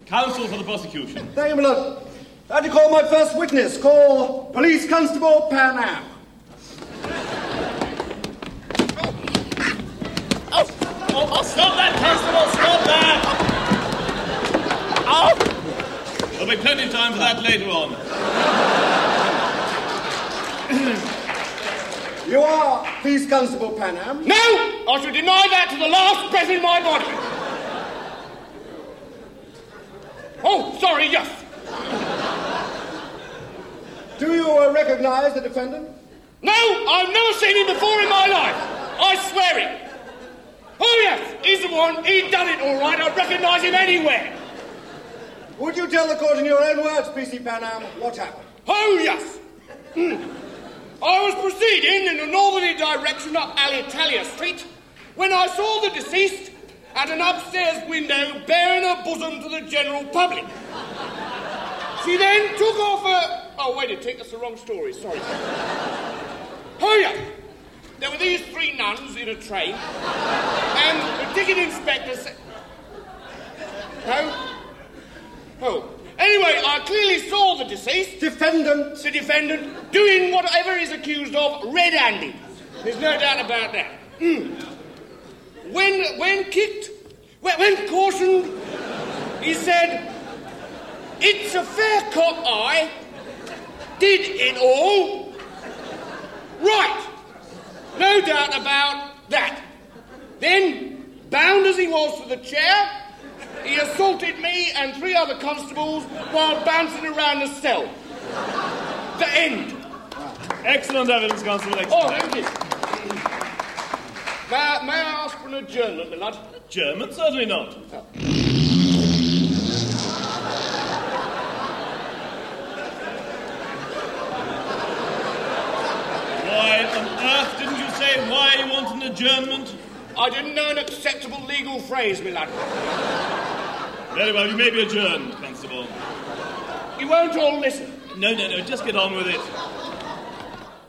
Counsel for the prosecution. Thank you, my lord. How do you call my first witness? Call Police Constable Pan Am. Oh, stop that, Constable! Stop that! Oh! There'll be plenty of time for that later on. You are Police Constable Pan Am? No! I shall deny that to the last breath in my body. Oh, sorry, yes. Do you recognise the defendant? No, I've never seen him before in my life. I swear it. Oh, yes, he's the one. He'd done it all right. I'd recognise him anywhere. Would you tell the court in your own words, PC Pan Am, what happened? Oh, yes. I was proceeding in a northerly direction up Alitalia Street when I saw the deceased at an upstairs window bearing her bosom to the general public. She then took off her... Oh, wait a tick, that's the wrong story, sorry. Oh, yeah. There were these three nuns in a train, and the ticket inspector said... Oh. Anyway, I clearly saw the deceased... The defendant doing whatever he's accused of red-handed. There's no doubt about that. When kicked, when cautioned, he said, "It's a fair cop I did it all right." No doubt about that. Then, bound as he was to the chair, he assaulted me and three other constables while bouncing around the cell. The end. Excellent evidence, Constable. Oh, thank you. May I ask for an adjournment, my lad? German? Certainly not. Oh. Why on earth didn't you say why you want an adjournment? I didn't know an acceptable legal phrase, my lad. Very well, you may be adjourned, Constable. You won't all listen. No, just get on with it.